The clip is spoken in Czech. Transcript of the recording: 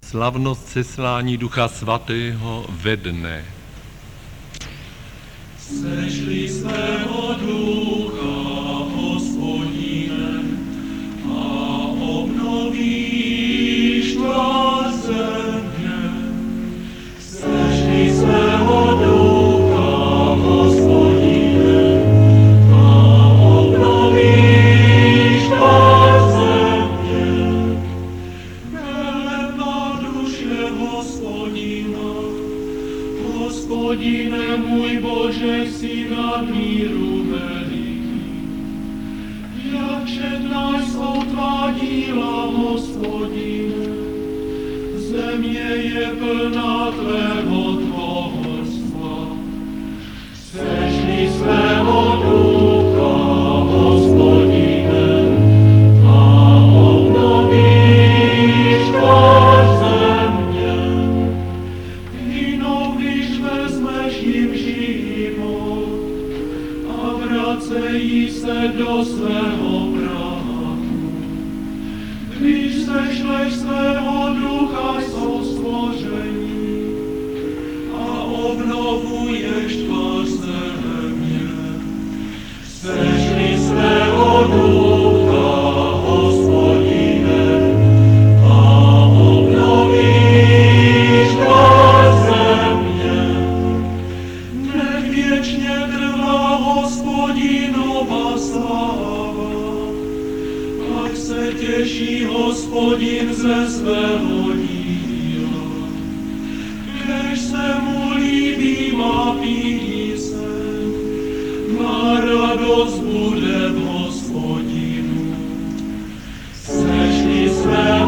Slavnost seslání Ducha Svatého ve dne. Sešli svého ducha, Hospodine, a obnovíš tvár země. Sešli svého ducha, Hospodine, a obnovíš tvár země. Velebná duše Hospodina, Hospodine můj Bože, jsi nad míru veliký. Jak četná jsou tvá díla, Hospodine, země je plná tvého tvorstva. Sešli svého ducha, Hospodine, a obnovíš tvár země. Jinou, když vezmeš jim život a vracejí se do svého prachu. Když sešleš svého ducha, jsou stvoření a obnovuješ tvář země. Sešli svého ducha, Hospodine, a obnovíš tvář země. Nech věčně trvá Hospodinova sláva, ať se těší Hospodin ze svého díla. Kež se mu líbí má píseň, má radost bude v Hospodinu. Sešli svého